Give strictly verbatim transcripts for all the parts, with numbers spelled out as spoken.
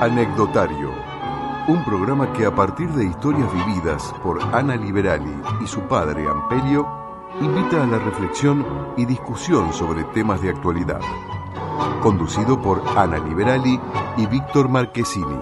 Anecdotario, un programa que a partir de historias vividas por Ana Liberali y su padre Ampelio, invita a la reflexión y discusión sobre temas de actualidad. Conducido por Ana Liberali y Víctor Marchesini.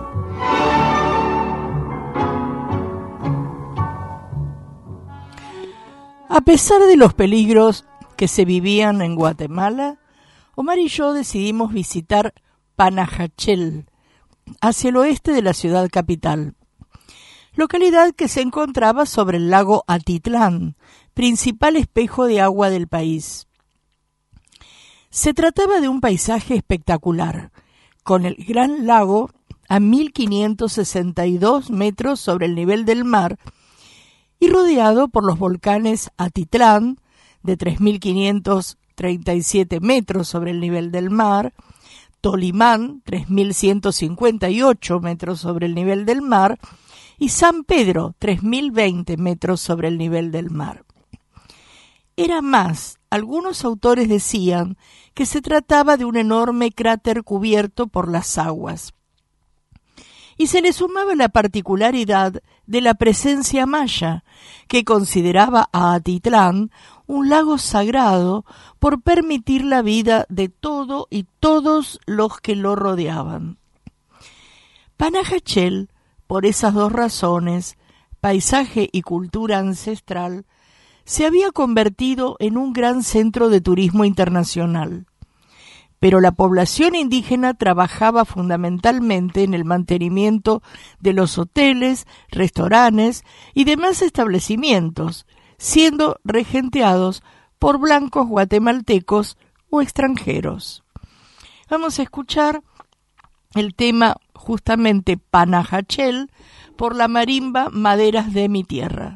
A pesar de los peligros que se vivían en Guatemala, Omar y yo decidimos visitar Panajachel, hacia el oeste de la ciudad capital, localidad que se encontraba sobre el lago Atitlán, principal espejo de agua del país. Se trataba de un paisaje espectacular, con el gran lago a mil quinientos sesenta y dos metros sobre el nivel del mar y rodeado por los volcanes Atitlán, de tres mil quinientos treinta y siete metros sobre el nivel del mar, Tolimán, tres mil ciento cincuenta y ocho metros sobre el nivel del mar, y San Pedro, tres mil veinte metros sobre el nivel del mar. Era más, algunos autores decían que se trataba de un enorme cráter cubierto por las aguas. Y se le sumaba la particularidad de la presencia maya, que consideraba a Atitlán un lago sagrado por permitir la vida de todo y todos los que lo rodeaban. Panajachel, por esas dos razones, paisaje y cultura ancestral, se había convertido en un gran centro de turismo internacional. Pero la población indígena trabajaba fundamentalmente en el mantenimiento de los hoteles, restaurantes y demás establecimientos, siendo regenteados por blancos guatemaltecos o extranjeros. Vamos a escuchar el tema justamente Panajachel por la marimba Maderas de mi Tierra.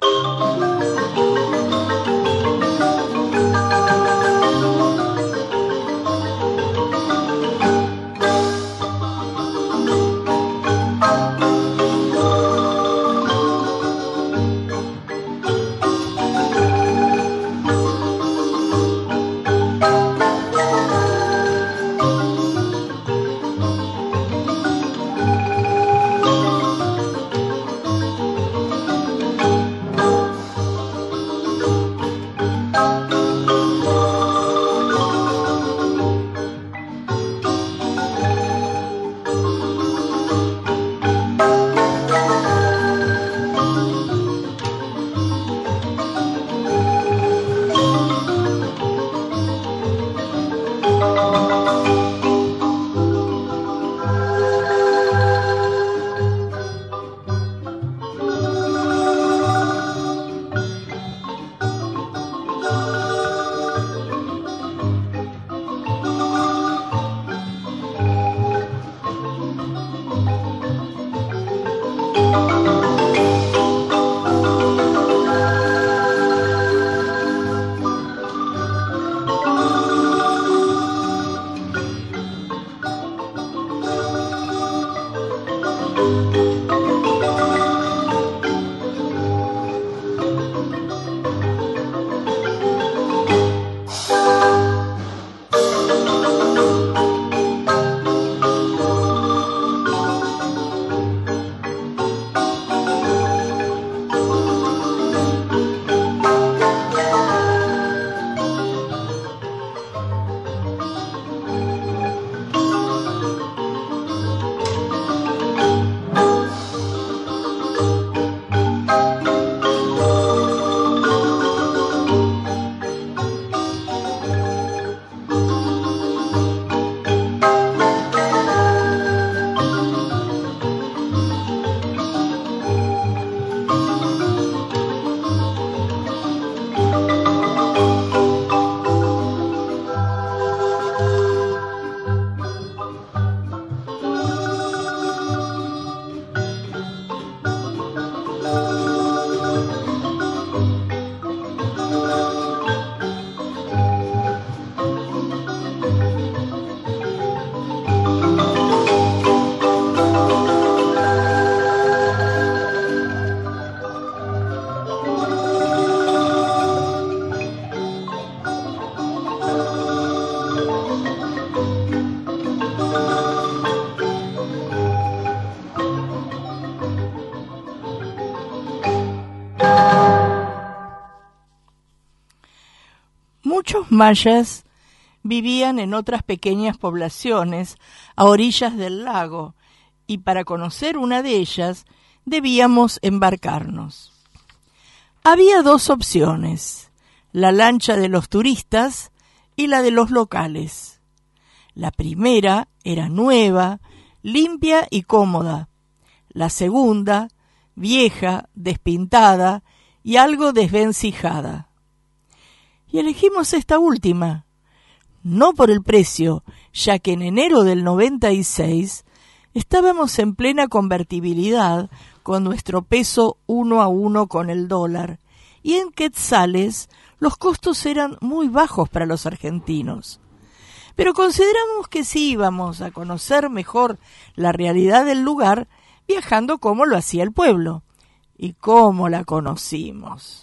Los mayas vivían en otras pequeñas poblaciones a orillas del lago, y para conocer una de ellas debíamos embarcarnos. Había dos opciones, la lancha de los turistas y la de los locales. La primera era nueva, limpia y cómoda. La segunda, vieja, despintada y algo desvencijada. Y elegimos esta última, no por el precio, ya que en enero del noventa y seis estábamos en plena convertibilidad con nuestro peso uno a uno con el dólar, y en quetzales los costos eran muy bajos para los argentinos. Pero consideramos que sí íbamos a conocer mejor la realidad del lugar viajando como lo hacía el pueblo. ¿Y cómo la conocimos?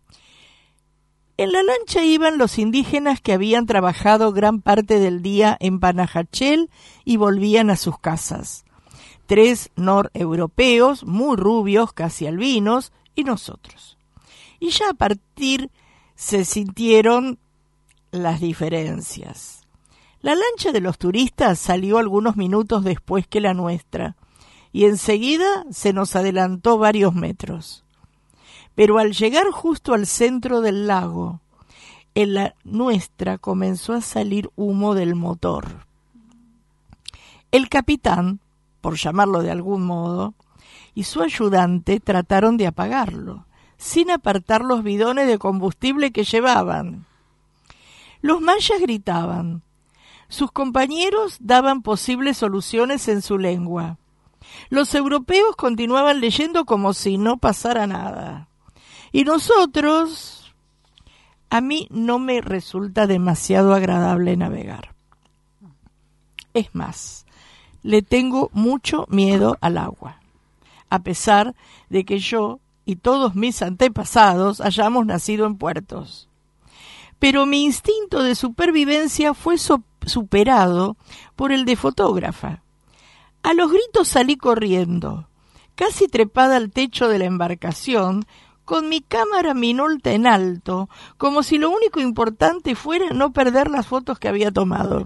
En la lancha iban los indígenas que habían trabajado gran parte del día en Panajachel y volvían a sus casas. Tres noreuropeos, muy rubios, casi albinos, y nosotros. Y ya a partir se sintieron las diferencias. La lancha de los turistas salió algunos minutos después que la nuestra, y enseguida se nos adelantó varios metros. Pero al llegar justo al centro del lago, en la nuestra comenzó a salir humo del motor. El capitán, por llamarlo de algún modo, y su ayudante trataron de apagarlo, sin apartar los bidones de combustible que llevaban. Los mayas gritaban. Sus compañeros daban posibles soluciones en su lengua. Los europeos continuaban leyendo como si no pasara nada. Y nosotros, a mí no me resulta demasiado agradable navegar. Es más, le tengo mucho miedo al agua, a pesar de que yo y todos mis antepasados hayamos nacido en puertos. Pero mi instinto de supervivencia fue so- superado por el de fotógrafa. A los gritos salí corriendo, casi trepada al techo de la embarcación, con mi cámara Minolta en alto, como si lo único importante fuera no perder las fotos que había tomado.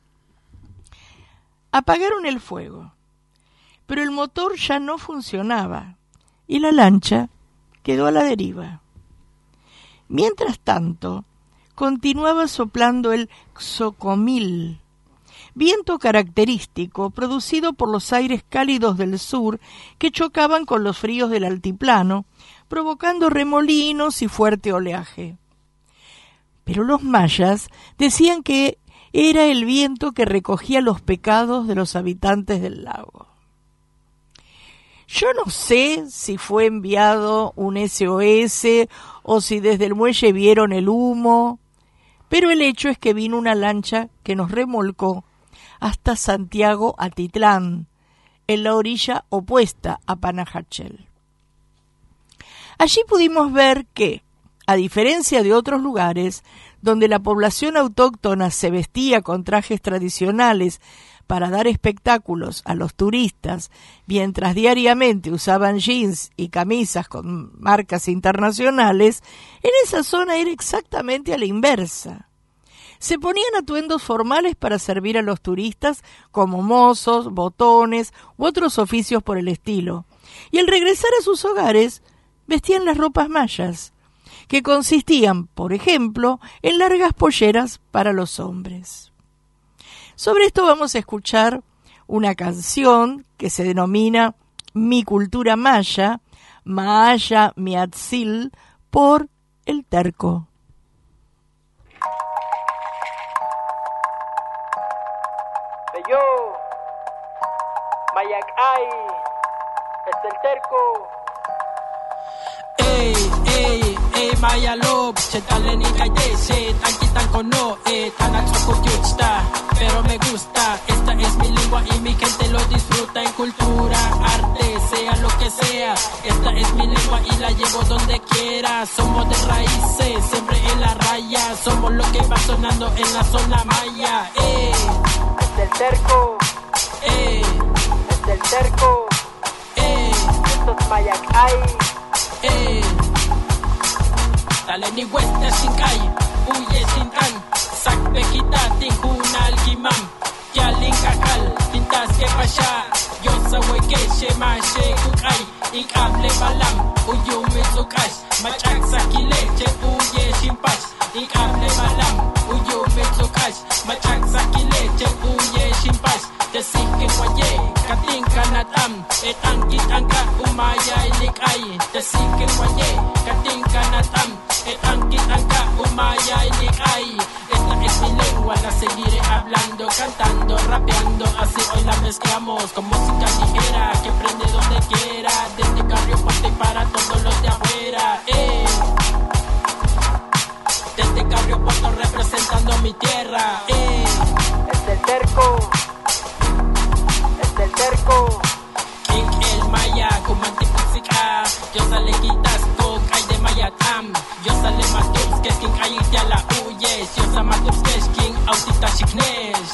Apagaron el fuego, pero el motor ya no funcionaba y la lancha quedó a la deriva. Mientras tanto, continuaba soplando el xocomil, viento característico producido por los aires cálidos del sur que chocaban con los fríos del altiplano, provocando remolinos y fuerte oleaje. Pero los mayas decían que era el viento que recogía los pecados de los habitantes del lago. Yo no sé si fue enviado un S O S o si desde el muelle vieron el humo, pero el hecho es que vino una lancha que nos remolcó hasta Santiago Atitlán, en la orilla opuesta a Panajachel. Allí pudimos ver que, a diferencia de otros lugares donde la población autóctona se vestía con trajes tradicionales para dar espectáculos a los turistas, mientras diariamente usaban jeans y camisas con marcas internacionales, en esa zona era exactamente a la inversa. Se ponían atuendos formales para servir a los turistas como mozos, botones u otros oficios por el estilo, y al regresar a sus hogares vestían las ropas mayas, que consistían, por ejemplo, en largas polleras para los hombres. Sobre esto vamos a escuchar una canción que se denomina Mi Cultura Maya, Maya Miatzil, por El Terco. Yo, Mayak Ay, es El Terco. Ey, ey, ey, Maya Lob, chetale ni gallese, tanquitan con no, eh, tanachoco yuchta, pero me gusta, esta es mi lengua y mi gente lo disfruta en cultura, arte, sea lo que sea, esta es mi lengua y la llevo donde quiera, somos de raíces, siempre en la raya, somos lo que va sonando en la zona maya, eh, Es El Terco, eh, es El Terco, eh, esto es Mayak Ay. eh, dale ni vuelta sin calle, huye tintan sak bekita tinkunal kimam Yalin kakal tintas ke pasha yo sawe ke shema she kukai ikable balam uyu mitsukash machak sakile che uye shimpash ikable balam uyu mitsukash machak sakile che uye shimpash Tesike waye kating kanatam etang kitangka umaya ilikai Tesike waye kating kanatam etang kitangka umaya ilikai Esta es mi lengua, la seguiré hablando, cantando, rapeando, así hoy la mezclamos con música ligera que prende donde quiera, desde Carrio Puente para todos los de afuera, eh. Desde Carrio Puerto representando mi tierra, eh. Es del terco, es del terco. King el Maya, kumante música, yo sale quitas con hay de Maya tam, yo sale matubs que king hay ya la huye, yo sa matubs que king autita shiknesh,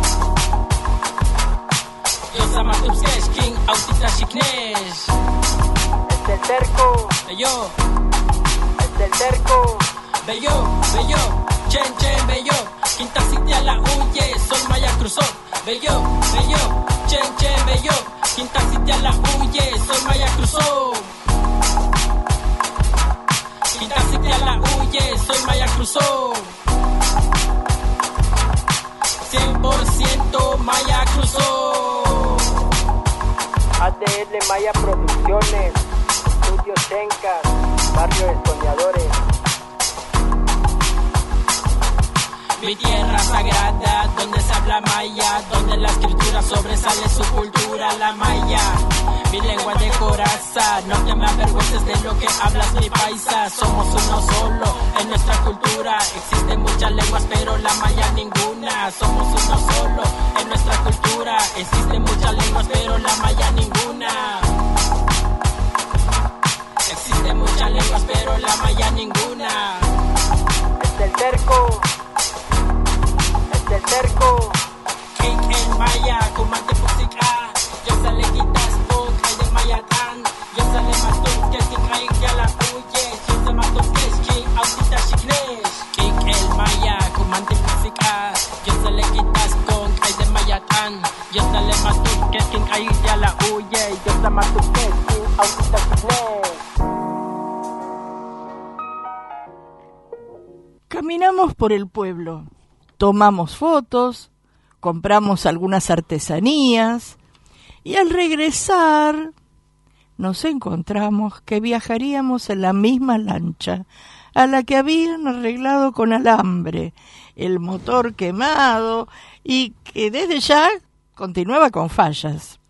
yo sa matubs que king autita shiknesh, Es del terco, bello, es del terco. bello, bello, chen chen bello, quinta city a la huye, soy Maya cruzó, bello, bello, chen chen bello, quinta city a la huye, soy Maya cruzó. Quinta city a la huye, soy Maya cruzó. cien por ciento Maya cruzó. A D L Maya Producciones, Estudio Chencas, Barrio de Soñadores. Mi tierra sagrada, donde se habla maya, donde la escritura sobresale su cultura, la maya. Mi lengua de coraza, no te me avergüences de lo que hablas mi paisa. Somos uno solo en nuestra cultura, existen muchas lenguas pero la maya ninguna. Somos uno solo en nuestra cultura, existen muchas lenguas pero la maya ninguna. Existen muchas lenguas pero la maya ninguna. Es del terco, es del terco. King el Maya, comante música, yo sale quitas con hay de Maya tan, yo sale matos que king hay ya la huye, yo se matos que es king autita shiknesh. King el Maya, comante música, yo sale quitas con hay de Maya tan, yo sale matos que king hay ya la huye, yo se matos que es king autita shiknesh. Caminamos por el pueblo, tomamos fotos, compramos algunas artesanías y al regresar nos encontramos que viajaríamos en la misma lancha a la que habían arreglado con alambre, el motor quemado y que desde ya continuaba con fallas.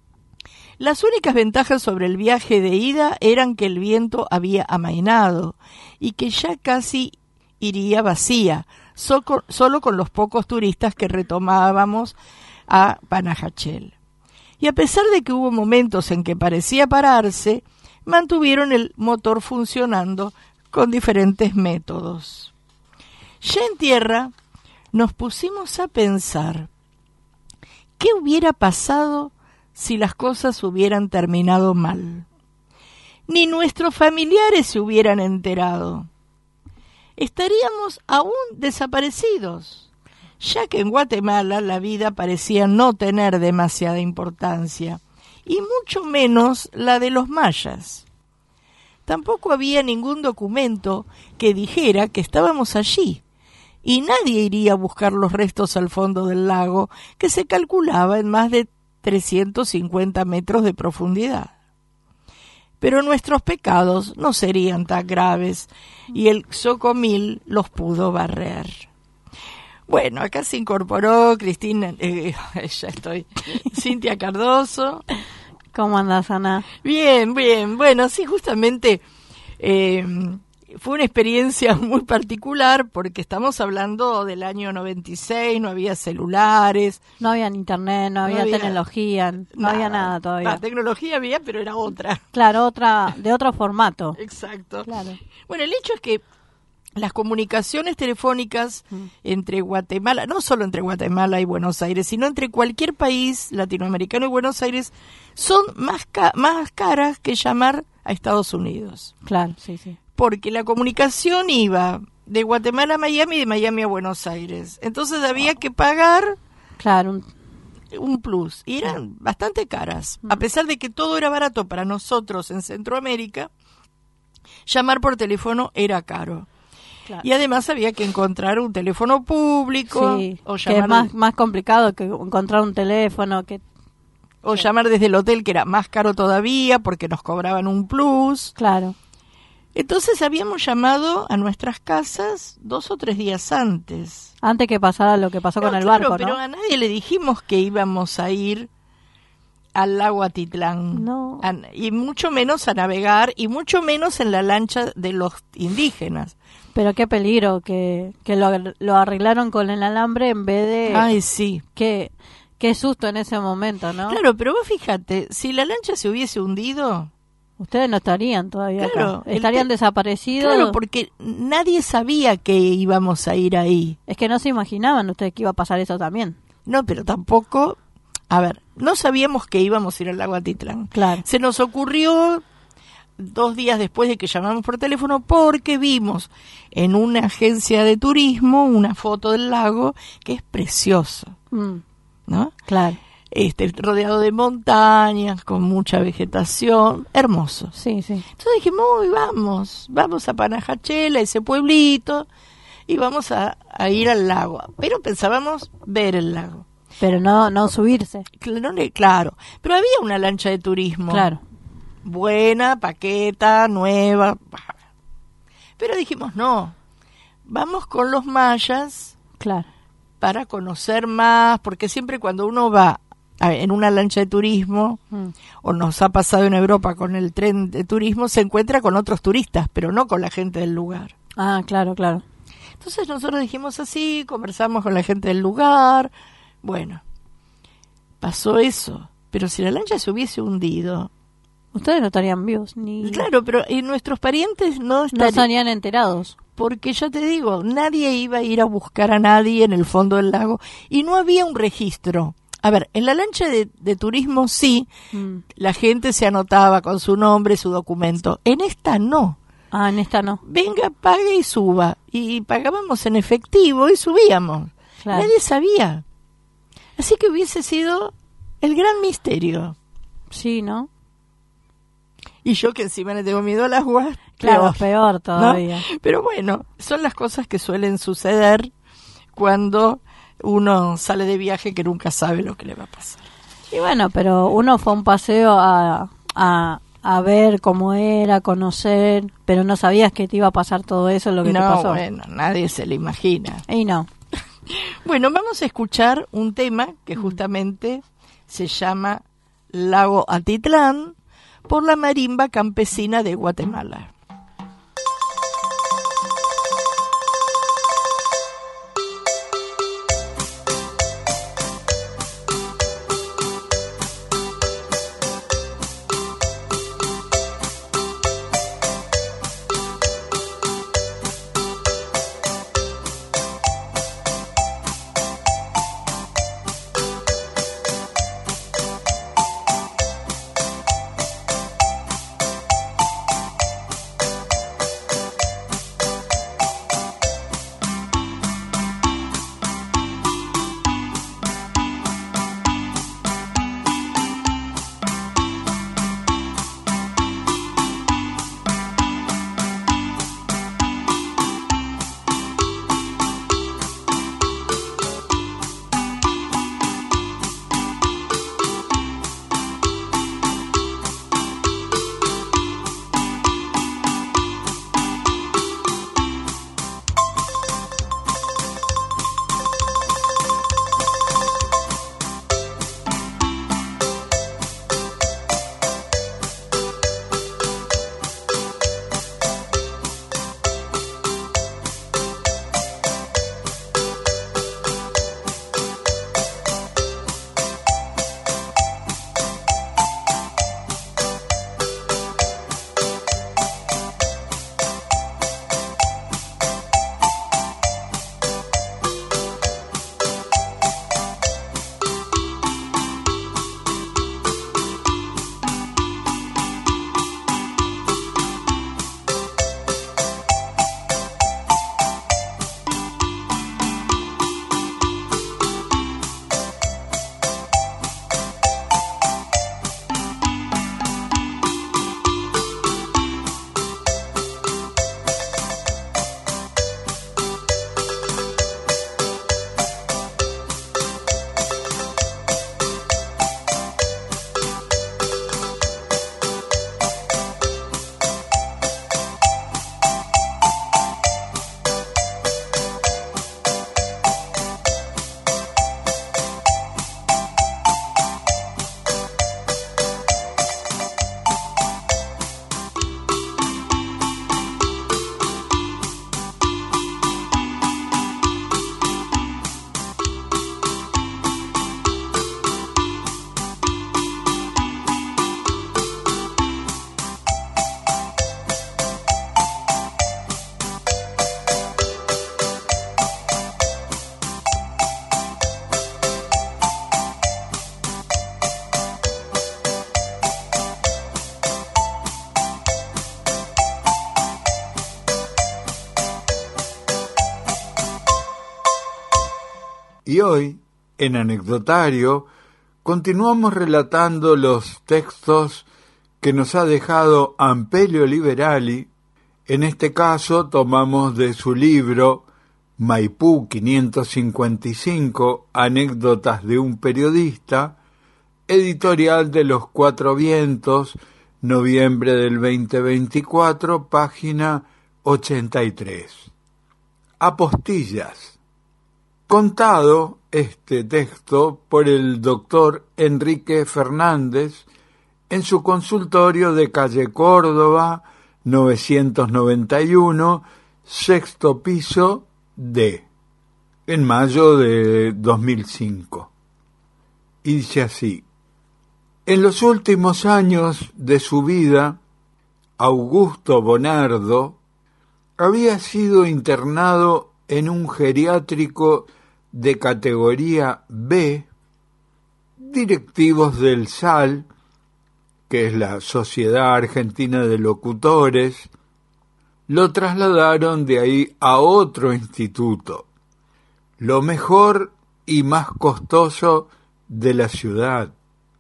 Las únicas ventajas sobre el viaje de ida eran que el viento había amainado y que ya casi iría vacía, solo con los pocos turistas que retomábamos a Panajachel. Y a pesar de que hubo momentos en que parecía pararse, mantuvieron el motor funcionando con diferentes métodos. Ya en tierra, nos pusimos a pensar qué hubiera pasado si las cosas hubieran terminado mal. Ni nuestros familiares se hubieran enterado. Estaríamos aún desaparecidos, ya que en Guatemala la vida parecía no tener demasiada importancia, y mucho menos la de los mayas. Tampoco había ningún documento que dijera que estábamos allí, y nadie iría a buscar los restos al fondo del lago, que se calculaba en más de trescientos cincuenta metros de profundidad. Pero nuestros pecados no serían tan graves y el Xocomil los pudo barrer. Bueno, acá se incorporó Cristina, eh, ya estoy, Cintia Cardoso. ¿Cómo andás, Ana? Bien, bien. Bueno, sí, justamente eh, fue una experiencia muy particular porque estamos hablando del año noventa y seis, no había celulares. No había internet, no había, no había tecnología, no nada, había nada todavía. La tecnología había, pero era otra. Claro, otra, de otro formato. Exacto. Claro. Bueno, el hecho es que las comunicaciones telefónicas mm. entre Guatemala, no solo entre Guatemala y Buenos Aires, sino entre cualquier país latinoamericano y Buenos Aires, son más, ca- más caras que llamar a Estados Unidos. Claro, sí, sí. Porque la comunicación iba de Guatemala a Miami y de Miami a Buenos Aires. Entonces había que pagar Claro, un- un plus. Y eran bastante caras. A pesar de que todo era barato para nosotros en Centroamérica, llamar por teléfono era caro. claro. Y además había que encontrar un teléfono público Sí, o que llamar es más, más complicado que encontrar un teléfono, que o llamar desde el hotel, que era más caro todavía porque nos cobraban un plus. claro. Entonces habíamos llamado a nuestras casas dos o tres días antes. Antes que pasara lo que pasó No, con el claro, barco, pero ¿no? a nadie le dijimos que íbamos a ir al lago Atitlán. No. A- y mucho menos a navegar, y mucho menos en la lancha de los indígenas. Pero qué peligro que, que lo, lo arreglaron con el alambre en vez de... Ay, sí. Qué, qué susto en ese momento, ¿no? Claro, pero vos fíjate, si la lancha se hubiese hundido... Ustedes no estarían todavía Claro, acá. el Estarían te- desaparecidos. Claro, porque nadie sabía que íbamos a ir ahí. Es que no se imaginaban ustedes que iba a pasar eso también. No, pero tampoco... A ver, no sabíamos que íbamos a ir al lago Atitlán. Claro. Se nos ocurrió dos días después de que llamamos por teléfono porque vimos en una agencia de turismo una foto del lago que es precioso, Mm, ¿no? claro. Este, rodeado de montañas, con mucha vegetación, hermoso. Sí, sí. Entonces dijimos, uy, vamos, vamos a Panajachel, a ese pueblito, y vamos a, a ir al lago. Pero pensábamos ver el lago. Pero no, no subirse. Claro, claro, pero había una lancha de turismo. Claro. Buena, paqueta, nueva. Pero dijimos, no, vamos con los mayas Claro. para conocer más, porque siempre cuando uno va a- en una lancha de turismo, Mm, o nos ha pasado en Europa con el tren de turismo, se encuentra con otros turistas, pero no con la gente del lugar. Ah, claro, claro. Entonces nosotros dijimos así, conversamos con la gente del lugar, bueno, pasó eso, pero si la lancha se hubiese hundido, Ustedes no estarían vivos ni... claro, pero y nuestros parientes no No estarían, estarían enterados. porque ya te digo, nadie iba a ir a buscar a nadie en el fondo del lago y no había un registro. A ver, en la lancha de, de turismo sí, Mm. la gente se anotaba con su nombre, su documento. En esta no. Ah, en esta no. Venga, pague y suba. Y pagábamos en efectivo y subíamos. Claro. Nadie sabía. Así que hubiese sido el gran misterio. Sí, ¿no? Y yo que encima le tengo miedo al agua, Claro, peor, peor ¿no? todavía. Pero bueno, son las cosas que suelen suceder cuando uno sale de viaje que nunca sabe lo que le va a pasar. Y bueno, pero uno fue a un paseo a, a, a ver cómo era, conocer, pero no sabías que te iba a pasar todo eso, lo que te No, pasó. bueno, nadie se lo imagina. Y no. Bueno, vamos a escuchar un tema que justamente se llama Lago Atitlán por la marimba campesina de Guatemala. Y hoy, en Anecdotario, continuamos relatando los textos que nos ha dejado Ampelio Liberali. En este caso tomamos de su libro Maipú quinientos cincuenta y cinco, Anécdotas de un periodista, editorial de Los Cuatro Vientos, noviembre del veinte veinticuatro, página ochenta y tres. Apostillas. Contado este texto por el doctor Enrique Fernández en su consultorio de calle Córdoba, novecientos noventa y uno, sexto piso D, en mayo de dos mil cinco. Y dice así: en los últimos años de su vida, Augusto Bonardo había sido internado en un geriátrico de categoría B. Directivos del S A L, que es la Sociedad Argentina de Locutores, lo trasladaron de ahí a otro instituto, lo mejor y más costoso de la ciudad.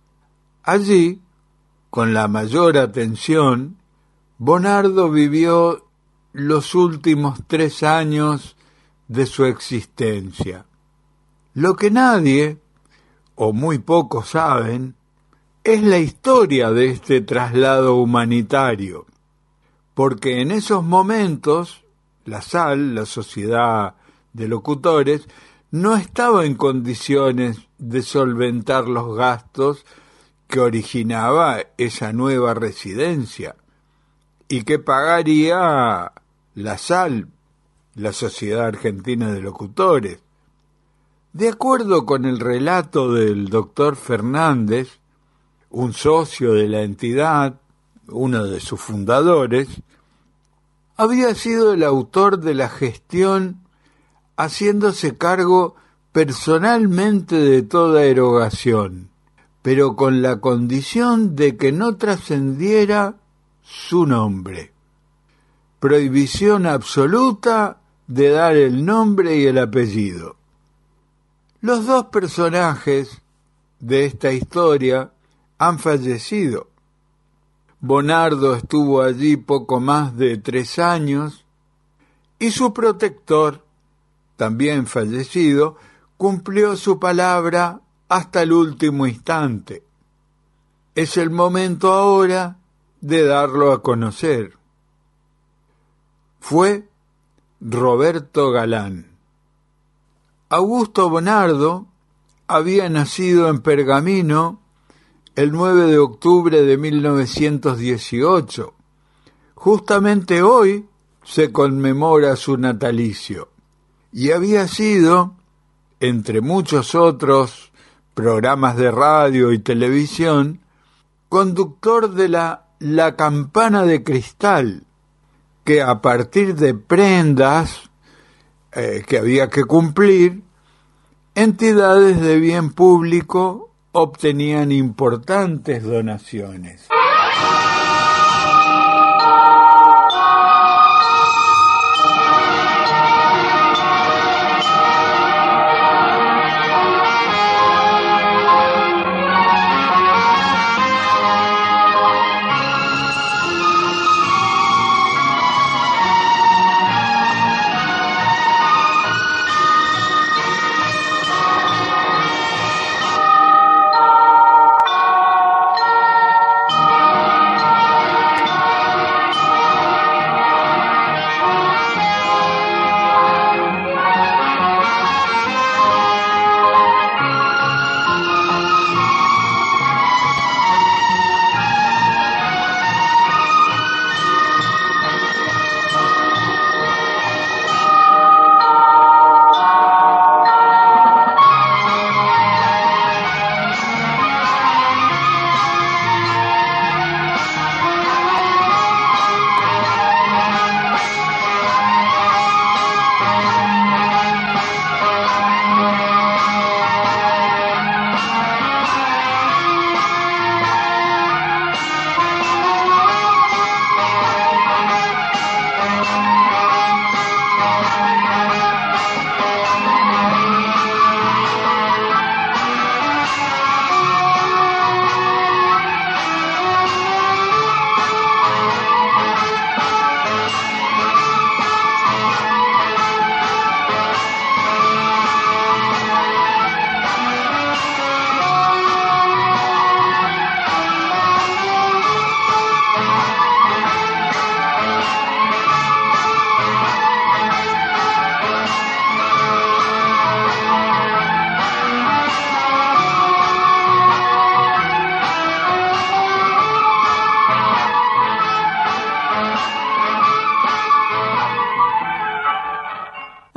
Allí, con la mayor atención, Bonardo vivió los últimos tres años de su existencia. Lo que nadie, o muy pocos saben, es la historia de este traslado humanitario, porque en esos momentos la S A L, la Sociedad de Locutores, no estaba en condiciones de solventar los gastos que originaba esa nueva residencia y que pagaría la S A L, la Sociedad Argentina de Locutores. De acuerdo con el relato del doctor Fernández, un socio de la entidad, uno de sus fundadores, había sido el autor de la gestión, haciéndose cargo personalmente de toda erogación, pero con la condición de que no trascendiera su nombre. Prohibición absoluta de dar el nombre y el apellido. Los dos personajes de esta historia han fallecido. Bonardo estuvo allí poco más de tres años y su protector, también fallecido, cumplió su palabra hasta el último instante. Es el momento ahora de darlo a conocer. Fue Roberto Galán. Augusto Bonardo había nacido en Pergamino el nueve de octubre de mil novecientos dieciocho. Justamente hoy se conmemora su natalicio y había sido, entre muchos otros programas de radio y televisión, conductor de la La Campana de Cristal, que a partir de prendas eh, que había que cumplir, entidades de bien público obtenían importantes donaciones.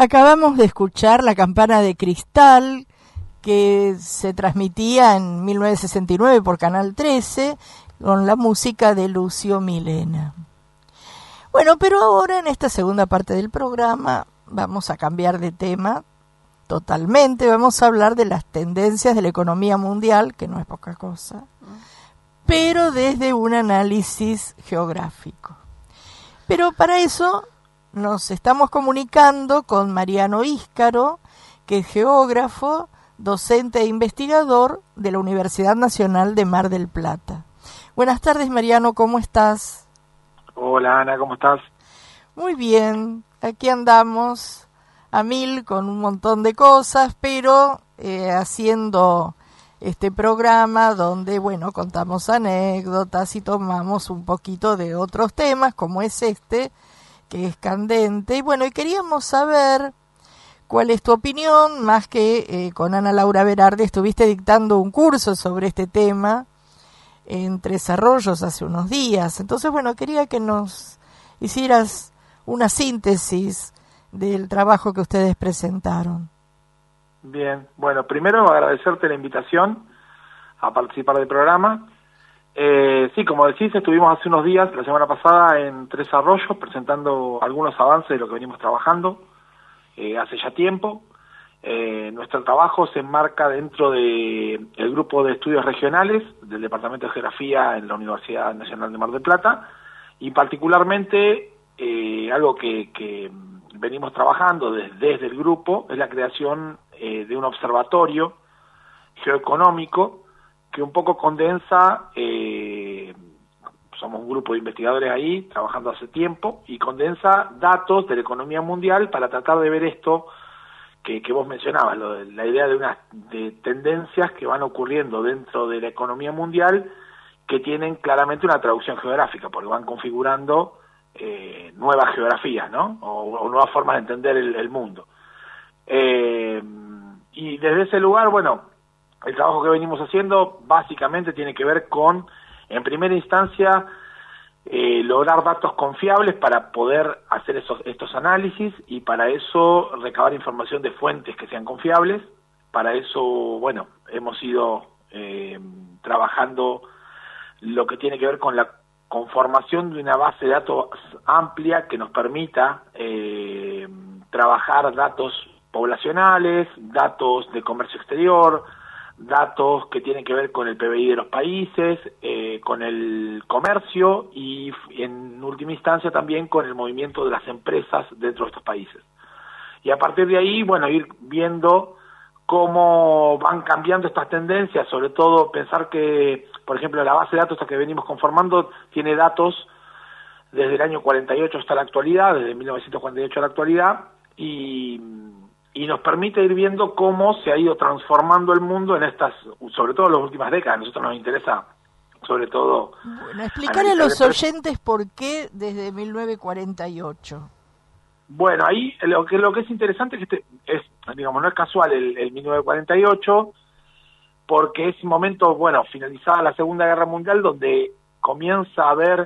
Acabamos de escuchar La campana de cristal, que se transmitía en mil novecientos sesenta y nueve por Canal trece, con la música de Lucio Milena. Bueno, pero ahora en esta segunda parte del programa vamos a cambiar de tema totalmente. Vamos a hablar de las tendencias de la economía mundial, que no es poca cosa, pero desde un análisis geográfico. Pero para eso nos estamos comunicando con Mariano Íscaro, que es geógrafo, docente e investigador de la Universidad Nacional de Mar del Plata. Buenas tardes, Mariano, ¿cómo estás? Hola, Ana, ¿cómo estás? Muy bien, aquí andamos a mil con un montón de cosas, pero eh, haciendo este programa donde, bueno, contamos anécdotas y tomamos un poquito de otros temas, como es este, que es candente. Y bueno, y queríamos saber cuál es tu opinión, más que eh, con Ana Laura Berardi estuviste dictando un curso sobre este tema en Tres Arroyos hace unos días. Entonces, bueno, quería que nos hicieras una síntesis del trabajo que ustedes presentaron. Bien, bueno, primero agradecerte la invitación a participar del programa. Eh, sí, como decís, estuvimos hace unos días, la semana pasada, en Tres Arroyos, presentando algunos avances de lo que venimos trabajando eh, hace ya tiempo. Eh, nuestro trabajo se enmarca dentro del de grupo de estudios regionales del Departamento de Geografía en la Universidad Nacional de Mar del Plata, y particularmente eh, algo que, que venimos trabajando desde, desde el grupo es la creación eh, de un observatorio geoeconómico que un poco condensa, eh, somos un grupo de investigadores ahí trabajando hace tiempo, y condensa datos de la economía mundial para tratar de ver esto que, que vos mencionabas, lo de, la idea de unas de tendencias que van ocurriendo dentro de la economía mundial que tienen claramente una traducción geográfica, porque van configurando eh, nuevas geografías, ¿no? O, o nuevas formas de entender el, el mundo. Eh, y desde ese lugar, bueno, el trabajo que venimos haciendo básicamente tiene que ver con, en primera instancia, Eh, lograr datos confiables para poder hacer esos, estos análisis, y para eso recabar información de fuentes que sean confiables. Para eso, bueno, hemos ido eh, trabajando lo que tiene que ver con la conformación de una base de datos amplia que nos permita eh, trabajar datos poblacionales, datos de comercio exterior, datos que tienen que ver con el P B I de los países, eh, con el comercio y, en última instancia, también con el movimiento de las empresas dentro de estos países. Y a partir de ahí, bueno, ir viendo cómo van cambiando estas tendencias, sobre todo pensar que, por ejemplo, la base de datos que venimos conformando tiene datos desde el año cuarenta y ocho hasta la actualidad, desde mil novecientos cuarenta y ocho a la actualidad, y... y nos permite ir viendo cómo se ha ido transformando el mundo en estas, sobre todo en las últimas décadas. A nosotros nos interesa, sobre todo... Bueno, explicar a los oyentes por qué desde mil novecientos cuarenta y ocho. Bueno, ahí lo que lo que es interesante es que este, es, digamos, no es casual el, el mil novecientos cuarenta y ocho, porque es un momento, bueno, finalizada la Segunda Guerra Mundial, donde comienza a haber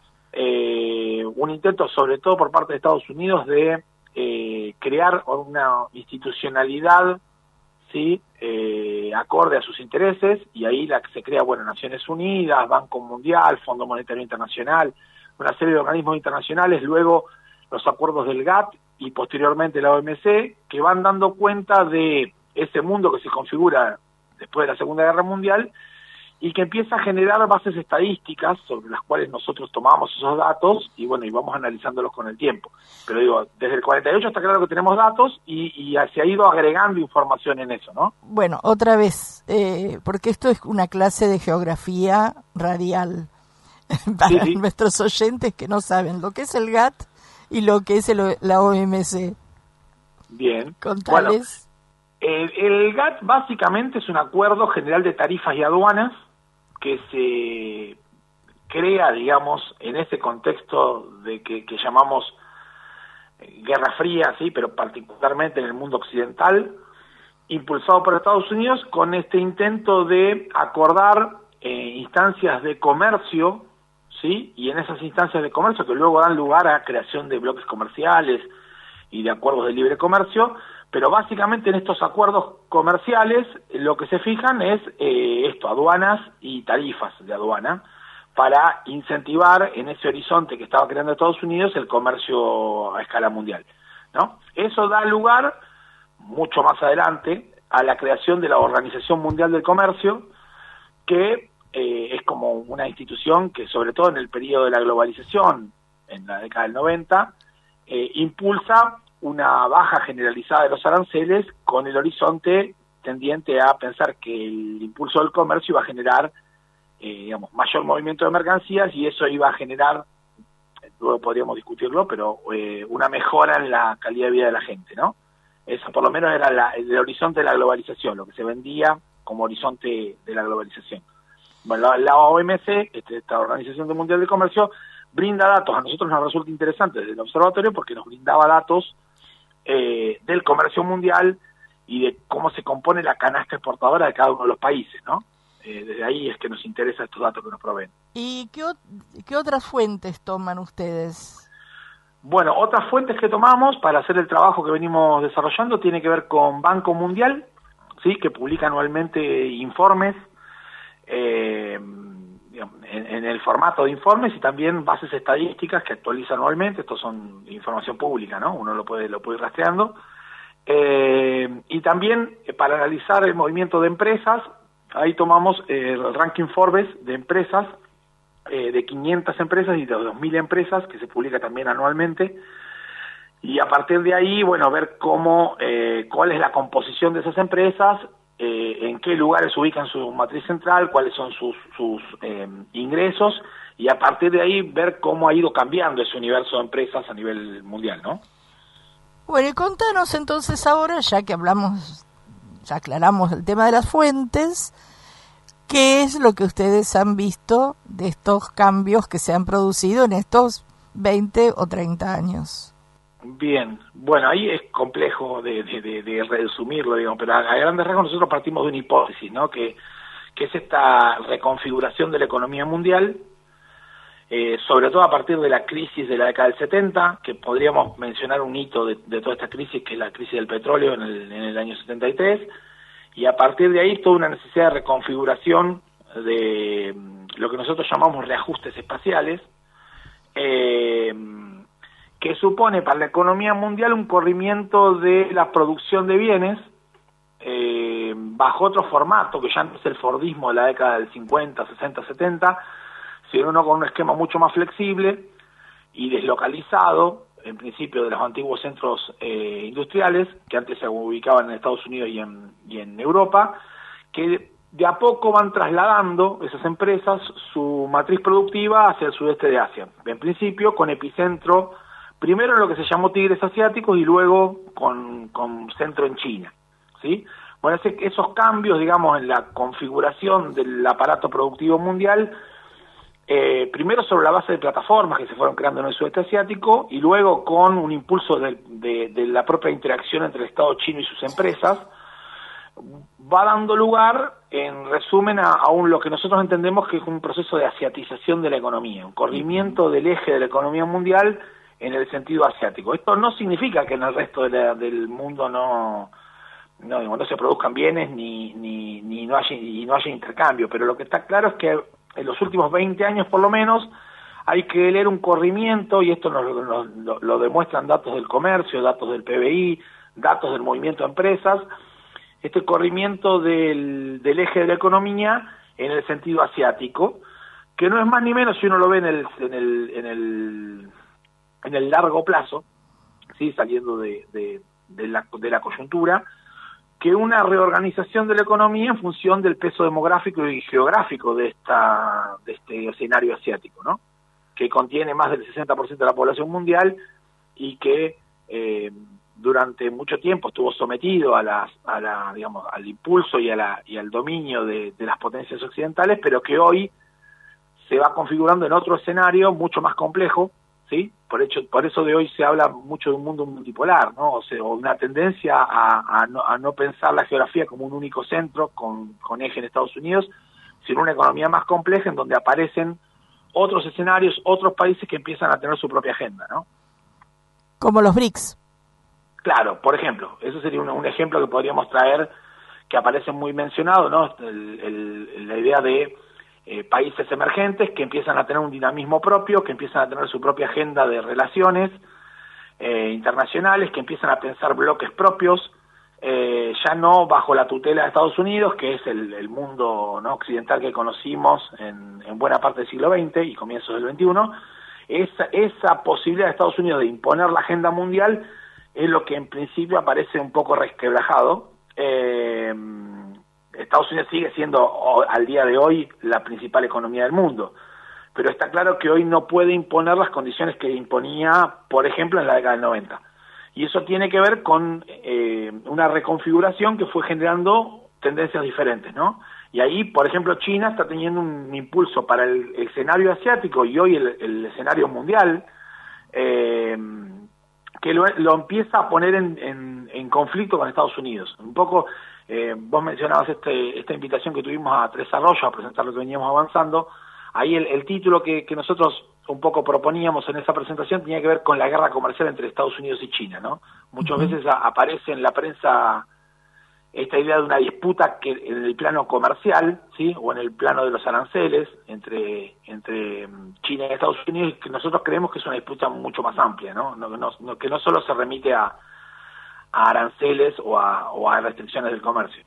eh, un intento, sobre todo por parte de Estados Unidos, de Eh, crear una institucionalidad, sí, eh, acorde a sus intereses, y ahí la que se crea, bueno, Naciones Unidas, Banco Mundial, Fondo Monetario Internacional, una serie de organismos internacionales, luego los acuerdos del G A T y posteriormente la O M C, que van dando cuenta de ese mundo que se configura después de la Segunda Guerra Mundial y que empieza a generar bases estadísticas sobre las cuales nosotros tomamos esos datos y bueno, y vamos analizándolos con el tiempo. Pero digo, desde el cuarenta y ocho está claro que tenemos datos y, y se ha ido agregando información en eso, ¿no? Bueno, otra vez, eh, porque esto es una clase de geografía radial para sí, sí. nuestros oyentes que no saben lo que es el G A T y lo que es el, la O M C. Bien. Contales. Bueno, el, el G A T básicamente es un acuerdo general de tarifas y aduanas que se crea, digamos, en ese contexto de que, que llamamos Guerra Fría, sí, pero particularmente en el mundo occidental, impulsado por Estados Unidos, con este intento de acordar eh, instancias de comercio, sí, y en esas instancias de comercio que luego dan lugar a creación de bloques comerciales y de acuerdos de libre comercio, pero básicamente en estos acuerdos comerciales lo que se fijan es eh, esto, aduanas y tarifas de aduana, para incentivar en ese horizonte que estaba creando Estados Unidos el comercio a escala mundial, ¿no? Eso da lugar, mucho más adelante, a la creación de la Organización Mundial del Comercio, que eh, es como una institución que, sobre todo en el periodo de la globalización, en la década del noventa, eh, impulsa una baja generalizada de los aranceles con el horizonte tendiente a pensar que el impulso del comercio iba a generar eh, digamos, mayor movimiento de mercancías, y eso iba a generar, luego podríamos discutirlo, pero eh, una mejora en la calidad de vida de la gente, ¿no? Eso por lo menos era la, el horizonte de la globalización, lo que se vendía como horizonte de la globalización. Bueno, la, la O M C, este, esta Organización Mundial del Comercio, brinda datos, a nosotros nos resulta interesante desde el observatorio porque nos brindaba datos eh, del comercio mundial y de cómo se compone la canasta exportadora de cada uno de los países, ¿no? Eh, desde ahí es que nos interesa estos datos que nos proveen. ¿Y qué, qué otras fuentes toman ustedes? Bueno, otras fuentes que tomamos para hacer el trabajo que venimos desarrollando tiene que ver con Banco Mundial, sí, que publica anualmente informes eh, en, en el formato de informes, y también bases estadísticas que actualiza anualmente. Estos son información pública, ¿no? Uno lo puede lo puede ir rastreando. Eh, y también eh, para analizar el movimiento de empresas, ahí tomamos eh, el ranking Forbes de empresas, eh, de quinientas empresas y de dos mil empresas, que se publica también anualmente, y a partir de ahí, bueno, ver cómo, eh, cuál es la composición de esas empresas, eh, en qué lugares ubican su matriz central, cuáles son sus, sus eh, ingresos, y a partir de ahí ver cómo ha ido cambiando ese universo de empresas a nivel mundial, ¿no? Bueno, y contanos entonces ahora, ya que hablamos, ya aclaramos el tema de las fuentes, ¿qué es lo que ustedes han visto de estos cambios que se han producido en estos veinte o treinta años? Bien, bueno, ahí es complejo de, de, de, de resumirlo, digamos, pero a, a grandes rasgos nosotros partimos de una hipótesis, ¿no? Que, que es esta reconfiguración de la economía mundial, eh, sobre todo a partir de la crisis de la década del setenta, que podríamos mencionar un hito de, de toda esta crisis, que es la crisis del petróleo en el, en el año setenta y tres, y a partir de ahí toda una necesidad de reconfiguración de lo que nosotros llamamos reajustes espaciales, eh, que supone para la economía mundial un corrimiento de la producción de bienes eh, bajo otro formato, que ya no es el fordismo de la década del cincuenta, sesenta, setenta, sino uno con un esquema mucho más flexible y deslocalizado, en principio de los antiguos centros eh, industriales, que antes se ubicaban en Estados Unidos y en, y en Europa, que de a poco van trasladando esas empresas su matriz productiva hacia el sudeste de Asia, en principio con epicentro primero en lo que se llamó tigres asiáticos y luego con, con centro en China, ¿sí? Bueno, ese, esos cambios, digamos, en la configuración del aparato productivo mundial, eh, primero sobre la base de plataformas que se fueron creando en el sudeste asiático y luego con un impulso de, de, de la propia interacción entre el Estado chino y sus empresas, va dando lugar, en resumen, a, a un, lo que nosotros entendemos que es un proceso de asiatización de la economía, un corrimiento del eje de la economía mundial en el sentido asiático. Esto no significa que en el resto de la, del mundo no, no, no se produzcan bienes ni, ni, ni no haya, y no haya intercambio, pero lo que está claro es que en los últimos veinte años por lo menos hay que leer un corrimiento, y esto nos, nos, lo, lo demuestran datos del comercio, datos del P B I, datos del movimiento de empresas, este corrimiento del, del eje de la economía en el sentido asiático, que no es más ni menos, si uno lo ve en el, en el, en el en el largo plazo, sí, saliendo de, de, de, la, de la coyuntura, que una reorganización de la economía en función del peso demográfico y geográfico de esta de este escenario asiático, ¿no? Que contiene más del sesenta por ciento de la población mundial y que eh, durante mucho tiempo estuvo sometido a las a la digamos al impulso y a la y al dominio de, de las potencias occidentales, pero que hoy se va configurando en otro escenario mucho más complejo, ¿sí? Por hecho, por eso de hoy se habla mucho de un mundo multipolar, ¿no? O sea, una tendencia a, a, no, a no pensar la geografía como un único centro con, con eje en Estados Unidos, sino una economía más compleja en donde aparecen otros escenarios, otros países que empiezan a tener su propia agenda, ¿no? Como los B R I C S. Claro, por ejemplo, eso sería un, un ejemplo que podríamos traer, que aparece muy mencionado, ¿no? El, el, la idea de eh, países emergentes que empiezan a tener un dinamismo propio, que empiezan a tener su propia agenda de relaciones eh, internacionales, que empiezan a pensar bloques propios, eh, ya no bajo la tutela de Estados Unidos, que es el, el mundo, ¿no?, occidental que conocimos en, en buena parte del siglo veinte y comienzos del veintiuno. Esa, esa posibilidad de Estados Unidos de imponer la agenda mundial es lo que en principio aparece un poco resquebrajado. Eh, Estados Unidos sigue siendo al día de hoy la principal economía del mundo, pero está claro que hoy no puede imponer las condiciones que imponía, por ejemplo, en la década del noventa. Y eso tiene que ver con eh, una reconfiguración que fue generando tendencias diferentes, ¿no? Y ahí, por ejemplo, China está teniendo un impulso para el, el escenario asiático y hoy el, el escenario mundial, eh, que lo, lo empieza a poner en, en, en conflicto con Estados Unidos. Un poco, eh, vos mencionabas este, esta invitación que tuvimos a Tres Arroyos a presentar lo que veníamos avanzando. Ahí el, el título que, que nosotros un poco proponíamos en esa presentación tenía que ver con la guerra comercial entre Estados Unidos y China, ¿no? Muchas uh-huh. veces a, aparece en la prensa esta idea de una disputa que en el plano comercial, ¿sí?, o en el plano de los aranceles entre entre China y Estados Unidos, que nosotros creemos que es una disputa mucho más amplia, ¿no? No, no, no que no solo se remite a, a aranceles o a, o a restricciones del comercio.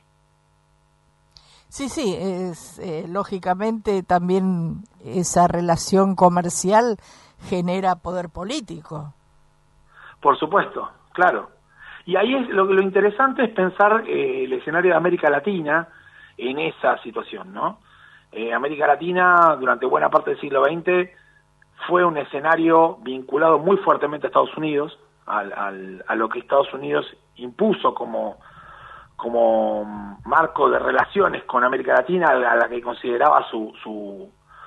Sí, sí, es, eh, lógicamente también esa relación comercial genera poder político. Por supuesto, claro. Y ahí es lo, lo interesante es pensar eh, el escenario de América Latina en esa situación, ¿no? Eh, América Latina durante buena parte del siglo veinte fue un escenario vinculado muy fuertemente a Estados Unidos, al, al, a lo que Estados Unidos impuso como como marco de relaciones con América Latina, a la que consideraba su su,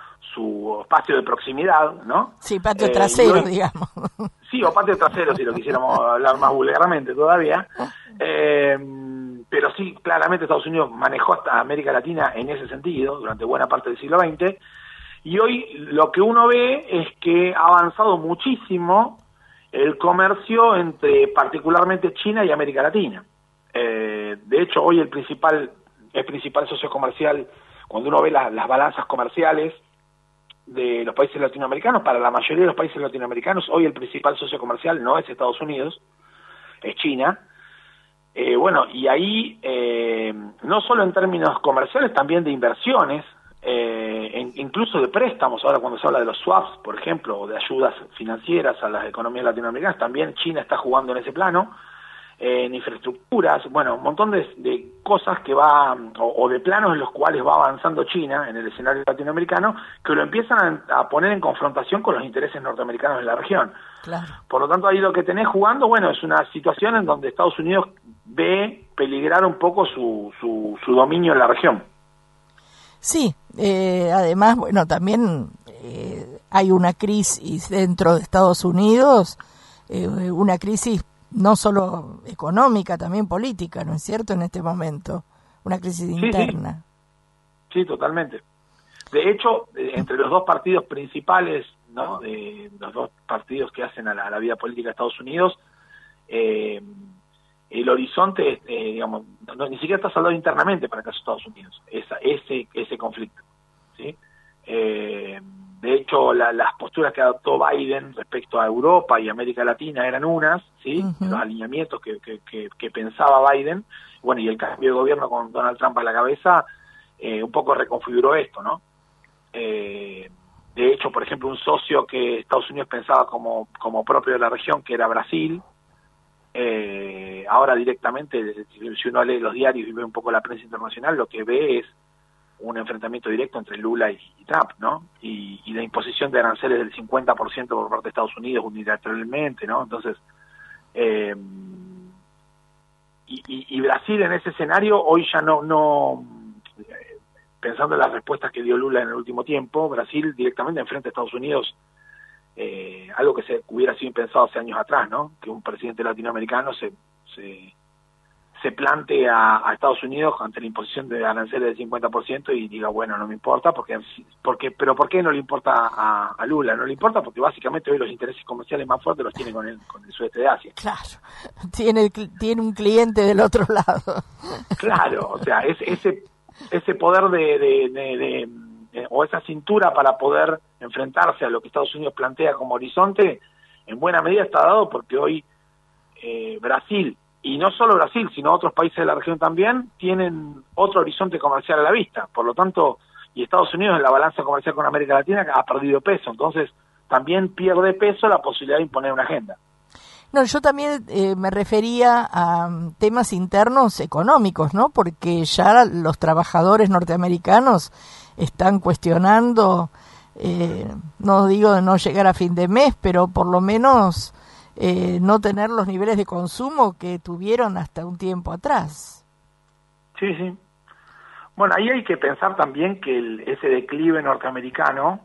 su espacio de proximidad, ¿no? Sí, patio eh, trasero, hoy, digamos. Sí, o patio trasero, si lo quisiéramos hablar más vulgarmente todavía. Eh, pero sí, claramente Estados Unidos manejó hasta América Latina en ese sentido durante buena parte del siglo veinte, y hoy lo que uno ve es que ha avanzado muchísimo el comercio entre particularmente China y América Latina. Eh, de hecho, hoy el principal el principal socio comercial, cuando uno ve la, las balanzas comerciales de los países latinoamericanos, para la mayoría de los países latinoamericanos, hoy el principal socio comercial no es Estados Unidos, es China. Eh, bueno, y ahí, eh, no solo en términos comerciales, también de inversiones, eh, en, incluso de préstamos. Ahora cuando se habla de los swaps, por ejemplo, o de ayudas financieras a las economías latinoamericanas, también China está jugando en ese plano. En infraestructuras, bueno, un montón de, de cosas que va, o, o de planos en los cuales va avanzando China en el escenario latinoamericano, que lo empiezan a, a poner en confrontación con los intereses norteamericanos de la región. Claro. Por lo tanto, ahí lo que tenés jugando, bueno, es una situación en donde Estados Unidos ve peligrar un poco su, su, su dominio en la región. Sí, eh, además, bueno, también eh, hay una crisis dentro de Estados Unidos, eh, una crisis no solo económica, también política, ¿no es cierto?, en este momento, una crisis sí, interna. Sí. sí, totalmente. De hecho, entre los dos partidos principales, ¿no?, de los dos partidos que hacen a la, a la vida política de Estados Unidos, eh, el horizonte, eh, digamos, no, ni siquiera está saldado internamente para el caso de Estados Unidos, esa, ese ese conflicto, ¿sí? Eh, de hecho, la, las posturas que adoptó Biden respecto a Europa y América Latina eran unas, ¿sí? Uh-huh. Los alineamientos que, que, que, que pensaba Biden, bueno, y el cambio de gobierno con Donald Trump a la cabeza, eh, un poco reconfiguró esto, ¿no? Eh, de hecho, por ejemplo, un socio que Estados Unidos pensaba como, como propio de la región, que era Brasil, eh, ahora directamente, si uno lee los diarios y ve un poco la prensa internacional, lo que ve es un enfrentamiento directo entre Lula y, y Trump, ¿no? Y, y la imposición de aranceles del cincuenta por ciento por parte de Estados Unidos unilateralmente, ¿no? Entonces, eh, y, y, y Brasil en ese escenario hoy ya no, no eh, pensando en las respuestas que dio Lula en el último tiempo, Brasil directamente enfrenta a Estados Unidos, eh, algo que se hubiera sido impensado hace años atrás, ¿no? Que un presidente latinoamericano se, se se plante a, a Estados Unidos ante la imposición de aranceles del cincuenta por ciento y diga, bueno, no me importa, porque, porque pero ¿por qué no le importa a, a Lula? No le importa porque básicamente hoy los intereses comerciales más fuertes los tiene con el, con el sudeste de Asia. Claro, tiene, tiene un cliente del otro lado. Claro, o sea, es, ese ese poder de, de, de, de, de o esa cintura para poder enfrentarse a lo que Estados Unidos plantea como horizonte, en buena medida está dado porque hoy eh, Brasil, y no solo Brasil, sino otros países de la región también, tienen otro horizonte comercial a la vista. Por lo tanto, y Estados Unidos en la balanza comercial con América Latina ha perdido peso. Entonces, también pierde peso la posibilidad de imponer una agenda. No, yo también eh, me refería a um, temas internos económicos, ¿no? Porque ya los trabajadores norteamericanos están cuestionando, eh, no digo de no llegar a fin de mes, pero por lo menos eh, no tener los niveles de consumo que tuvieron hasta un tiempo atrás. Sí, sí. Bueno, ahí hay que pensar también que el, ese declive norteamericano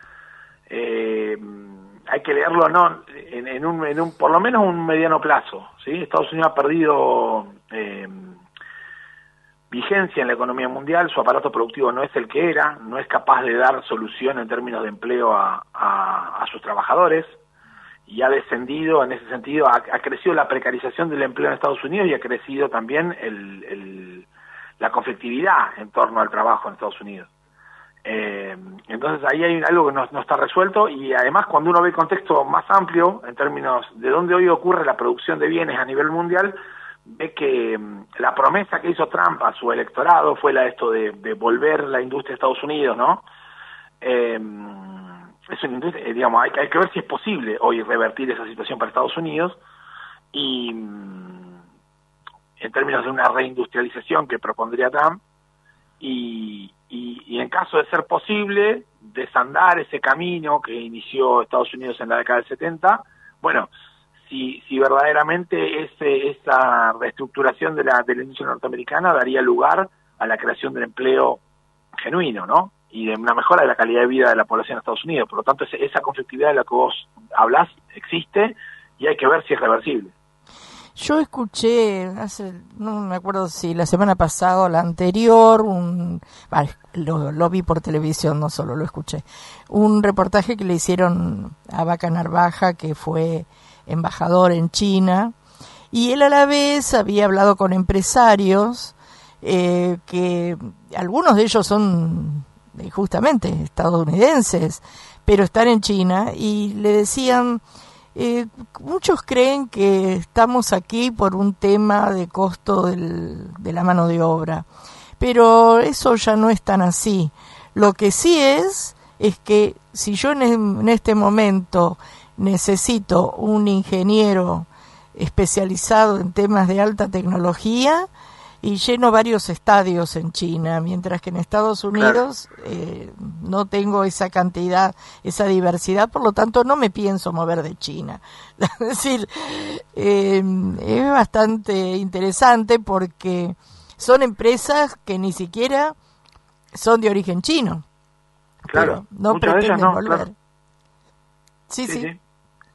eh, hay que leerlo no en, en, un, en un por lo menos un mediano plazo, ¿sí? Estados Unidos ha perdido eh, vigencia en la economía mundial, su aparato productivo no es el que era, no es capaz de dar solución en términos de empleo a, a, a sus trabajadores, y ha descendido en ese sentido, ha, ha crecido la precarización del empleo en Estados Unidos y ha crecido también el, el, la conflictividad en torno al trabajo en Estados Unidos. Eh, entonces ahí hay algo que no, no está resuelto, y además cuando uno ve el contexto más amplio en términos de dónde hoy ocurre la producción de bienes a nivel mundial, ve que um, la promesa que hizo Trump a su electorado fue la de esto de, de volver la industria de Estados Unidos, ¿no? Eh, es una industria, eh, digamos, hay, hay que ver si es posible hoy revertir esa situación para Estados Unidos, y um, en términos de una reindustrialización que propondría Trump, y Y, y en caso de ser posible, desandar ese camino que inició Estados Unidos en la década del setenta, bueno, si, si verdaderamente ese, esa reestructuración de la, de la industria norteamericana daría lugar a la creación del empleo genuino, ¿no? Y de una mejora de la calidad de vida de la población de Estados Unidos. Por lo tanto, ese, esa conflictividad de la que vos hablás existe y hay que ver si es reversible. Yo escuché, hace, no me acuerdo si la semana pasada o la anterior, un, vale, lo, lo vi por televisión, no solo lo escuché, un reportaje que le hicieron a Vaca Narvaja, que fue embajador en China, y él a la vez había hablado con empresarios, eh, que algunos de ellos son eh, justamente estadounidenses, pero están en China, y le decían... Eh, muchos creen que estamos aquí por un tema de costo del, de la mano de obra, pero eso ya no es tan así. Lo que sí es, es que si yo en, en este momento necesito un ingeniero especializado en temas de alta tecnología, y lleno varios estadios en China, mientras que en Estados Unidos claro. eh, no tengo esa cantidad, esa diversidad, por lo tanto no me pienso mover de China. Es decir, eh, es bastante interesante porque son empresas que ni siquiera son de origen chino. Claro, no pretenden no, volver. Claro. Sí, sí. sí. sí.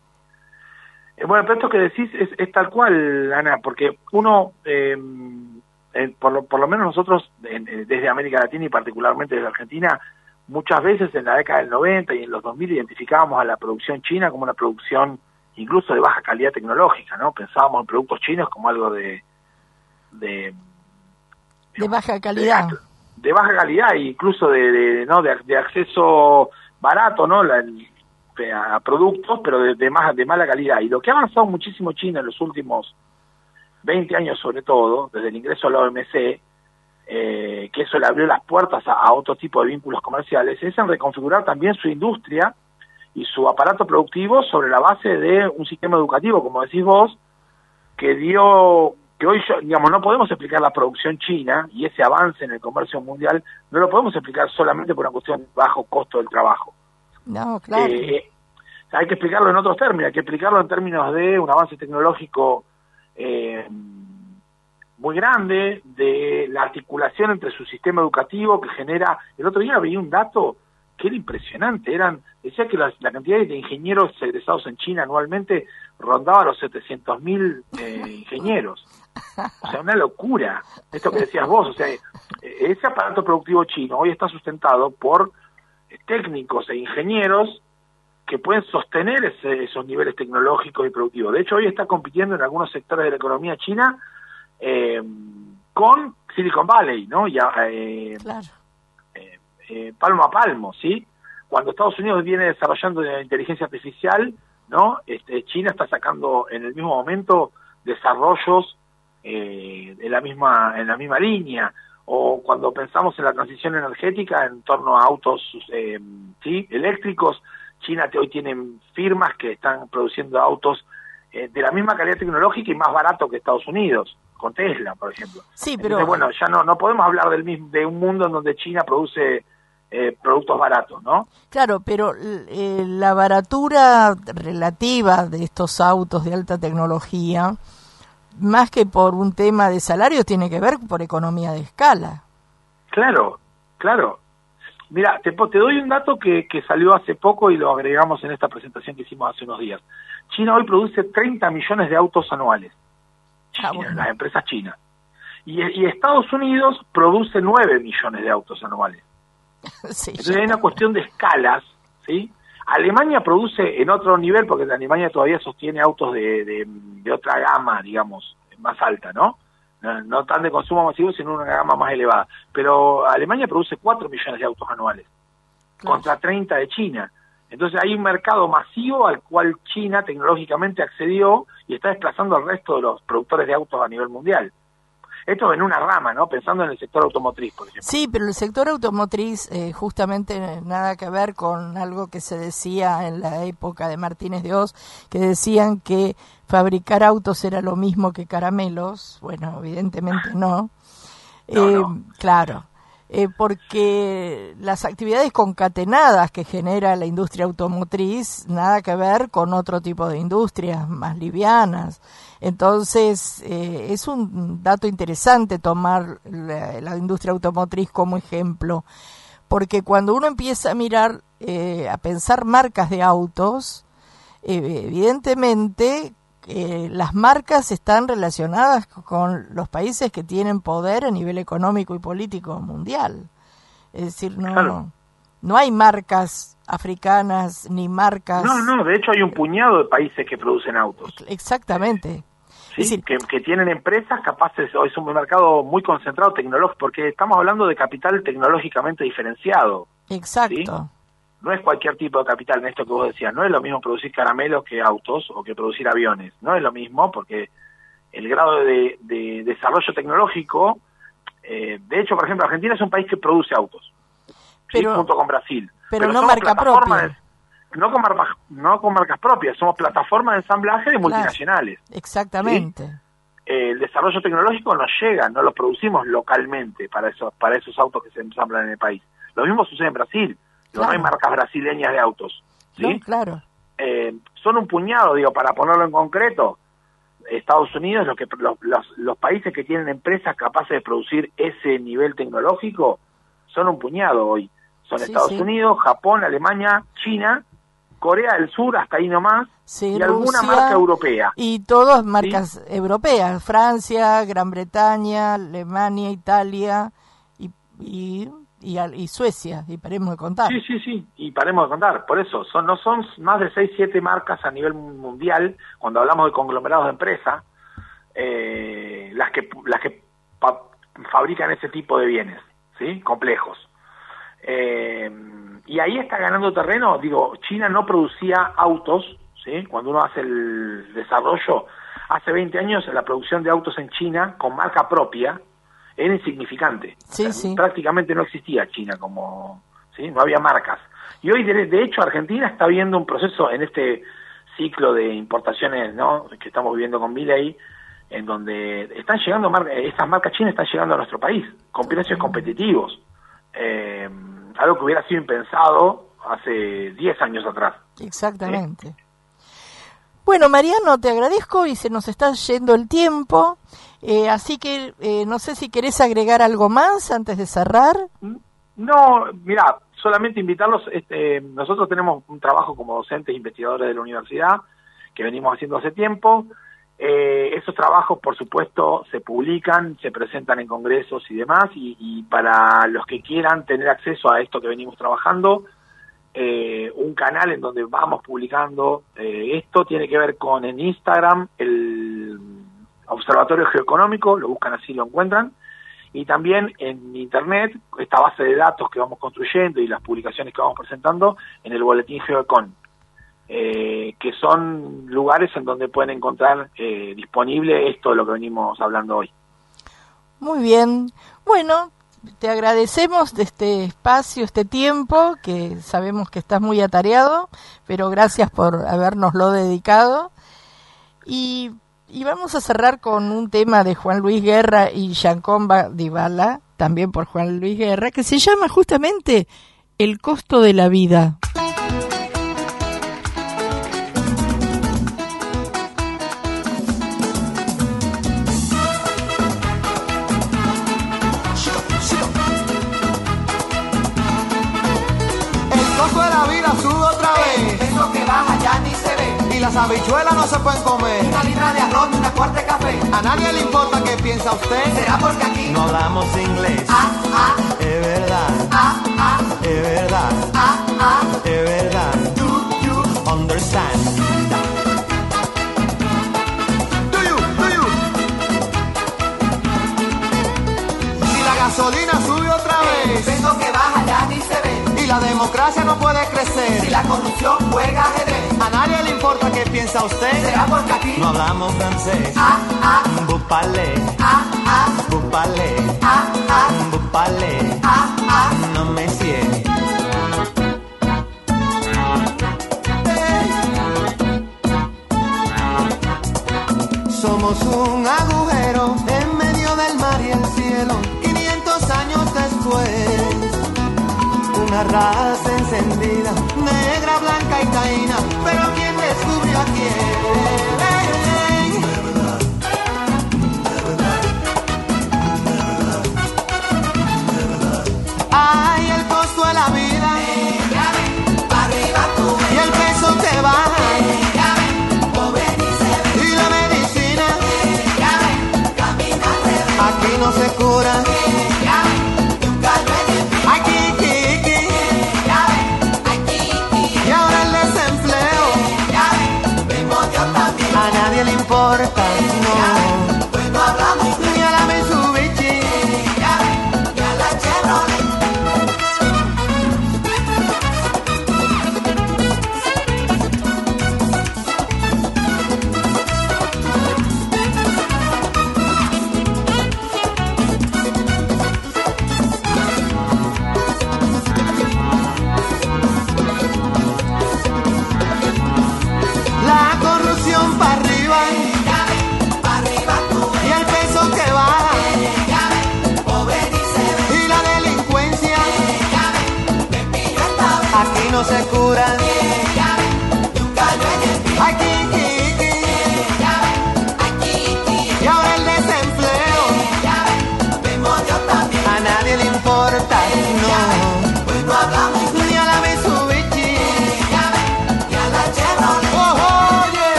Eh, bueno, pero esto que decís es, es tal cual, Ana, porque uno... Eh, Eh, por, lo, por lo menos nosotros, eh, desde América Latina y particularmente desde Argentina, muchas veces en la década del noventa y en los dos mil identificábamos a la producción china como una producción incluso de baja calidad tecnológica, ¿no? Pensábamos en productos chinos como algo de... De, de baja calidad. De, de baja calidad e incluso de, de, ¿no? de, de acceso barato, ¿no? La, de, a productos, pero de, de, más, de mala calidad. Y lo que ha avanzado muchísimo China en los últimos veinte años sobre todo, desde el ingreso a la O M C, eh, que eso le abrió las puertas a, a otro tipo de vínculos comerciales, es en reconfigurar también su industria y su aparato productivo sobre la base de un sistema educativo, como decís vos, que dio, que hoy, digamos, no podemos explicar la producción china y ese avance en el comercio mundial, no lo podemos explicar solamente por una cuestión de bajo costo del trabajo. No, claro. Eh, hay que explicarlo en otros términos, hay que explicarlo en términos de un avance tecnológico Eh, muy grande, de la articulación entre su sistema educativo que genera... El otro día veía un dato que era impresionante. Eran, decía que la, la cantidad de ingenieros egresados en China anualmente rondaba los setecientos mil eh, ingenieros. O sea, una locura. Esto que decías vos, o sea, ese aparato productivo chino hoy está sustentado por técnicos e ingenieros que pueden sostener ese, esos niveles tecnológicos y productivos. De hecho, hoy está compitiendo en algunos sectores de la economía china eh, con Silicon Valley, ¿no? Ya, eh, claro. eh, eh, palmo a palmo, ¿sí? Cuando Estados Unidos viene desarrollando la inteligencia artificial, ¿no? Este, China está sacando en el mismo momento desarrollos eh, en la misma en la misma línea. O cuando pensamos en la transición energética en torno a autos eh, ¿sí? eléctricos, China hoy tiene firmas que están produciendo autos eh, de la misma calidad tecnológica y más barato que Estados Unidos, con Tesla, por ejemplo. Sí, pero Entonces, bueno, ya no no podemos hablar del mismo, de un mundo en donde China produce eh, productos baratos, ¿no? Claro, pero eh, la baratura relativa de estos autos de alta tecnología, más que por un tema de salario, tiene que ver por economía de escala. Claro, claro. Mira, te, te doy un dato que, que salió hace poco y lo agregamos en esta presentación que hicimos hace unos días. China hoy produce treinta millones de autos anuales. China, Ah, bueno. Las empresas chinas. Y, y Estados Unidos produce nueve millones de autos anuales. Sí, Entonces hay una cuestión de escalas, ¿sí? Alemania produce en otro nivel, porque la Alemania todavía sostiene autos de, de, de otra gama, digamos, más alta, ¿no? ¿no? No tan de consumo masivo, sino una gama más elevada. Pero Alemania produce cuatro millones de autos anuales, claro. contra treinta de China. Entonces hay un mercado masivo al cual China tecnológicamente accedió y está desplazando al resto de los productores de autos a nivel mundial. Esto en una rama, ¿no? Pensando en el sector automotriz, por ejemplo. Sí, pero el sector automotriz, eh, justamente nada que ver con algo que se decía en la época de Martínez de Oz, que decían que fabricar autos era lo mismo que caramelos. Bueno, evidentemente no. No, eh, no. Claro, eh, porque las actividades concatenadas que genera la industria automotriz, nada que ver con otro tipo de industrias más livianas. Entonces, eh, es un dato interesante tomar la, la industria automotriz como ejemplo, porque cuando uno empieza a mirar, eh, a pensar marcas de autos, eh, evidentemente eh, las marcas están relacionadas con los países que tienen poder a nivel económico y político mundial. Es decir, no, Claro. no hay marcas africanas ni marcas... No, no, de hecho hay un puñado de países que producen autos. Exactamente. ¿Sí? Es decir, que, que tienen empresas capaces, hoy es un mercado muy concentrado tecnológico, porque estamos hablando de capital tecnológicamente diferenciado. exacto. No es cualquier tipo de capital, en esto que vos decías, no es lo mismo producir caramelos que autos o que producir aviones, no es lo mismo porque el grado de, de desarrollo tecnológico, eh, de hecho, por ejemplo, Argentina es un país que produce autos, Pero- ¿sí? Junto con Brasil. pero no somos marca plataforma propia. de- no con, marcas, no con marcas propias, somos plataformas de ensamblaje de multinacionales. Exactamente. Eh, el desarrollo tecnológico nos llega, no lo producimos localmente para esos para esos autos que se ensamblan en el país. Lo mismo sucede en Brasil, no Claro. hay marcas brasileñas de autos, ¿sí? No, claro. Eh, son un puñado, digo, para ponerlo en concreto, Estados Unidos, los, que, los, los, los países que tienen empresas capaces de producir ese nivel tecnológico, son un puñado hoy. Son Sí, Estados sí. Unidos, Japón, Alemania, China, Corea del Sur, hasta ahí nomás, Sí, y alguna Rusia, marca europea. Y todas marcas europeas, Francia, Gran Bretaña, Alemania, Italia y, y, y, al- y Suecia, y paremos de contar. Sí, sí, sí, y paremos de contar, por eso, son no son más de seis, siete marcas a nivel mundial, cuando hablamos de conglomerados de empresa, eh, las que las que pa- fabrican ese tipo de bienes, ¿sí? Complejos. Eh, y ahí está ganando terreno, digo, China no producía autos, ¿sí? Cuando uno hace el desarrollo, hace veinte años la producción de autos en China con marca propia era insignificante. Sí, O sea, sí. prácticamente no existía China como, ¿sí? No había marcas. Y hoy, de, de hecho, Argentina está viendo un proceso en este ciclo de importaciones, ¿no? Que estamos viviendo con Milei, en donde están llegando, mar estas marcas chinas están llegando a nuestro país con precios competitivos. Eh, algo que hubiera sido impensado hace diez años atrás. Exactamente. Bueno, Mariano, te agradezco y se nos está yendo el tiempo, eh, así que eh, no sé si querés agregar algo más antes de cerrar. No, mira, solamente invitarlos, este, nosotros tenemos un trabajo como docentes e investigadores de la universidad que venimos haciendo hace tiempo. Eh, esos trabajos, por supuesto, se publican, se presentan en congresos y demás, y, y para los que quieran tener acceso a esto que venimos trabajando, eh, un canal en donde vamos publicando eh, esto tiene que ver con en Instagram, el Observatorio Geoeconómico, lo buscan así, lo encuentran, y también en internet, esta base de datos que vamos construyendo y las publicaciones que vamos presentando en el boletín Geoecon. Eh, que son lugares en donde pueden encontrar eh, disponible esto de lo que venimos hablando hoy. Muy bien. Bueno, te agradecemos de este espacio, este tiempo, que sabemos que estás muy atareado, pero gracias por habernoslo dedicado. Y, y vamos a cerrar con un tema de Juan Luis Guerra y Giancomba Dybala, también por Juan Luis Guerra, que se llama justamente El costo de la vida. Las habichuelas no se pueden comer. Una libra de arroz y una cuarta de café. A nadie le importa qué piensa usted. ¿Será porque aquí no hablamos inglés? Ah, ah. Es verdad. Ah, ah. Es verdad. Ah, ah. Es verdad. Do you understand? Do you, do you? Si la gasolina sube otra vez, vengo que baja ya ni se ve. Y la democracia no puede crecer. Si la corrupción juega ajedrez. A nadie le importa qué piensa usted. ¿Será porque aquí no hablamos francés? Ah, ah. Vous parlez. Ah, ah. Vous parlez. Ah, ah. Vous parlez. Ah, ah. No me sigue. Somos un agujero en medio del mar y el cielo. quinientos años después. Una raza encendida, negra, blanca y caína, pero ¿quién descubrió a quién? Ay, el costo de la vida, y el peso que baja, y la medicina, aquí no se cura. A nadie le importa, no. Pues no hablamos ni a la Mitsubishi, ni a la Chevrolet. la corrupción para arriba.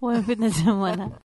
Buen fin de semana.